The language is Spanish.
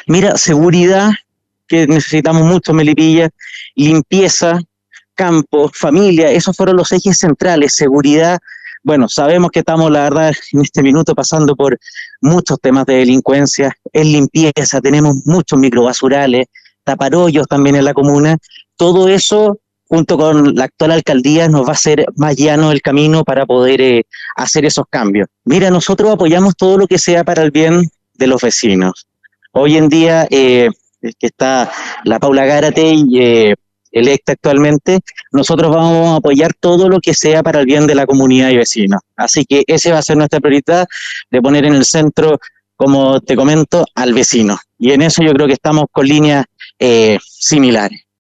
Mira, seguridad, que necesitamos mucho, Melipilla, limpieza, campo, familia, esos fueron los ejes centrales, seguridad. Bueno, sabemos que estamos, la verdad, en este minuto pasando por muchos temas de delincuencia, es limpieza, tenemos muchos microbasurales, taparollos también en la comuna, todo eso junto con la actual alcaldía nos va a hacer más llano el camino para poder hacer esos cambios. Mira, nosotros apoyamos todo lo que sea para el bien de los vecinos. Hoy en día, que está la Paula Gárate, electa actualmente, nosotros vamos a apoyar todo lo que sea para el bien de la comunidad y vecinos. Así que esa va a ser nuestra prioridad, de poner en el centro, como te comento, al vecino. Y en eso yo creo que estamos con líneas similares.